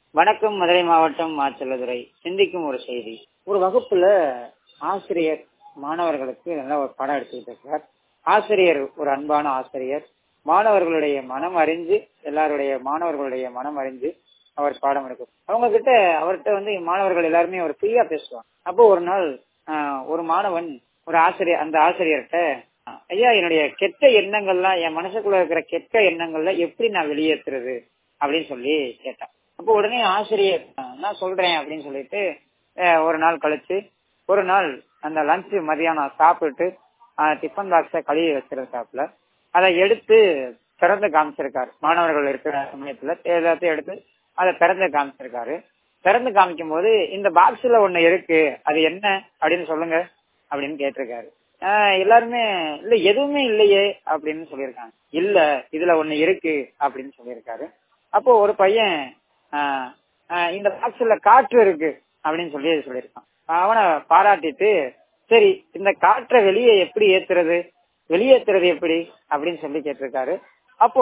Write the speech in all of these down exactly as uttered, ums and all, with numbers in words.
வணக்கம். மதுரை மாவட்டம் மாச்சல்லதுரை. சிந்திக்கும் ஒரு செய்தி. ஒரு வகுப்புல ஆசிரியர் மாணவர்களுக்கு நல்ல ஒரு பாடம் எடுத்துக்கிட்டு இருக்கார். ஆசிரியர் ஒரு அன்பான ஆசிரியர். மாணவர்களுடைய மனம் அறிஞ்சு எல்லாருடைய மாணவர்களுடைய மனம் அறிஞ்சு அவர் பாடம் எடுக்கும். அவங்க கிட்ட அவர்கிட்ட வந்து மாணவர்கள் எல்லாருமே ஒரு ஃப்ரீயா பேசுவாங்க. அப்போ ஒரு நாள் ஆஹ் ஒரு மாணவன் ஒரு ஆசிரியர் அந்த ஆசிரியர்கிட்ட, ஐயா, என்னுடைய கெட்ட எண்ணங்கள்லாம், என் மனசுக்குள்ள இருக்கிற கெட்ட எண்ணங்கள்ல எப்படி நான் வெளியேற்றுறது அப்படின்னு சொல்லி கேட்டான். அப்போ உடனே ஆசிரியர் நான் சொல்றேன் அப்படின்னு சொல்லிட்டு ஒரு நாள் கழிச்சு ஒரு நாள் அந்த லஞ்ச் மதியானம் சாப்பிட்டு டிஃபன் பாக்ஸ கழுவி வச்சிருக்காப்புல அதை எடுத்து திறந்து காமிச்சிருக்காரு. மாணவர்கள் இருக்கிற சமயத்துல எல்லாத்தையும் எடுத்து அதை திறந்து காமிச்சிருக்காரு. திறந்து காமிக்கும் போது இந்த பாக்ஸ்ல ஒண்ணு இருக்கு, அது என்ன அப்படின்னு சொல்லுங்க அப்படின்னு கேட்டிருக்காரு. ஆஹ் எல்லாருமே இல்ல எதுவுமே இல்லையே அப்படின்னு சொல்லியிருக்காங்க. இல்ல இதுல ஒண்ணு இருக்கு அப்படின்னு சொல்லியிருக்காரு. அப்போ ஒரு பையன் ஆஹ் இந்த பாக்ஸ்ல காற்று இருக்கு அப்படின்னு சொல்லி சொல்லியிருக்கான். அவனை பாராட்டிட்டு, சரி இந்த காற்றை வெளியே எப்படி ஏத்துறது வெளியேற்றுறது எப்படி அப்படின்னு சொல்லி கேட்டிருக்காரு. அப்போ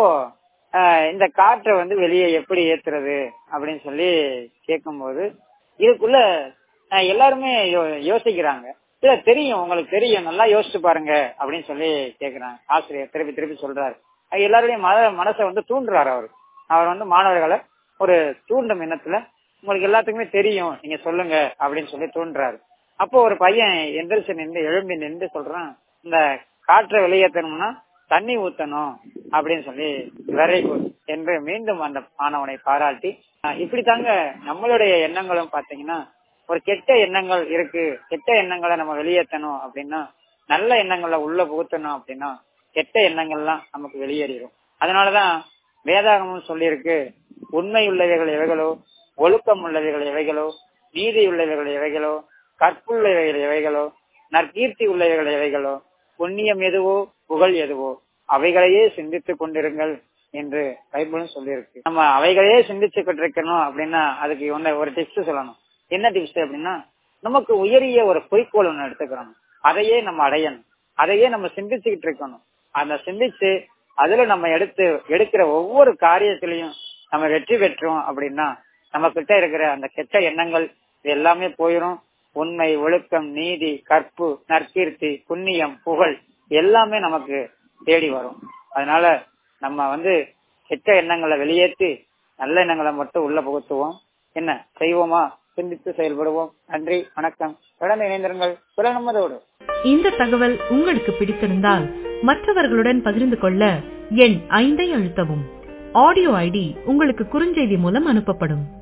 இந்த காற்றை வந்து வெளியே எப்படி ஏத்துறது அப்படின்னு சொல்லி கேட்கும் போது இதுக்குள்ள எல்லாருமே யோசிக்கிறாங்க. இல்ல தெரியும், உங்களுக்கு தெரியும், நல்லா யோசிச்சு பாருங்க அப்படின்னு சொல்லி கேக்குறாங்க. ஆசிரியர் திருப்பி திருப்பி சொல்றாரு. எல்லாருடைய மன மனசை வந்து தூண்டுறாரு. அவர் அவர் வந்து மாணவர்களை ஒரு தூண்டும் எண்ணத்துல, உங்களுக்கு எல்லாத்துக்குமே தெரியும், நீங்க சொல்லுங்க அப்படின்னு சொல்லி தூண்டுறாரு. அப்போ ஒரு பையன் எந்திரிச்சு நின்று எழும்பி நின்று சொல்றான், இந்த காற்றை வெளியேற்றணும்னா தண்ணி ஊத்தணும் அப்படின்னு சொல்லி வெரி குட் என்று மீண்டும் அந்த மாணவனை பாராட்டி, இப்படி தாங்க நம்மளுடைய எண்ணங்களும் பாத்தீங்கன்னா, ஒரு கெட்ட எண்ணங்கள் இருக்கு, கெட்ட எண்ணங்களை நம்ம வெளியேற்றணும் அப்படின்னா, நல்ல எண்ணங்களை உள்ள புகுத்தணும் அப்படின்னா கெட்ட எண்ணங்கள்லாம் நமக்கு வெளியேறிடும். அதனாலதான் வேதாகமும் சொல்லியிருக்கு, உண்மை உள்ளவைகள் எவைகளோ, ஒழுக்கம் உள்ளவைகள் எவைகளோ, நீதி உள்ளவைகள் எவைகளோ, கற்புள்ளவைகள் எவைகளோ, நற்கீர்த்தி உள்ளவைகள் எவைகளோ, புண்ணியம் எதுவோ புகழ் எதுவோ அவைகளையே சிந்தித்துக் கொண்டிருங்கள் என்று பைபிளும் சொல்லியிருக்கு. நம்ம அவைகளையே சிந்திச்சுக்கிட்டு இருக்கணும் அப்படின்னா அதுக்கு ஒன்னு ஒரு டிப்ஸ் சொல்லணும். என்ன டிப்ஸ் அப்படின்னா, நமக்கு உயரிய ஒரு குறிக்கோள் ஒண்ணு எடுத்துக்கிறோம், அதையே நம்ம அடையணும், அதையே நம்ம சிந்திச்சுக்கிட்டு இருக்கணும். அந்த சிந்திச்சு அதுல நம்ம எடுத்து எடுக்கிற ஒவ்வொரு காரியத்திலையும் நம்ம வெற்றி பெற்றோம் அப்படின்னா நம்ம கிட்ட இருக்கிற அந்த கெட்ட எண்ணங்கள் எல்லாமே போயிடும். உண்மை, ஒழுக்கம், நீதி, கற்பு, நற்கீர்த்தி, புண்ணியம், புகழ் எல்லாமே நமக்கு தேடி வரும். அதனால நம்ம வந்து கெட்ட எண்ணங்களை வெளியேற்றி நல்ல எண்ணங்களை மட்டும் உள்ள புகுத்துவோம். என்ன செய்வோமா? சிந்தித்து செயல்படுவோம். நன்றி, வணக்கம். தொடர்ந்து இணைந்திருங்கள் புலனமதோடு. இந்த தகவல் உங்களுக்கு பிடித்திருந்தால் மற்றவர்களுடன் பகிர்ந்து கொள்ள எண் ஐந்தை அழுத்தவும். ஆடியோ ஐடி உங்களுக்கு குறுஞ்செய்தி மூலம் அனுப்பப்படும்.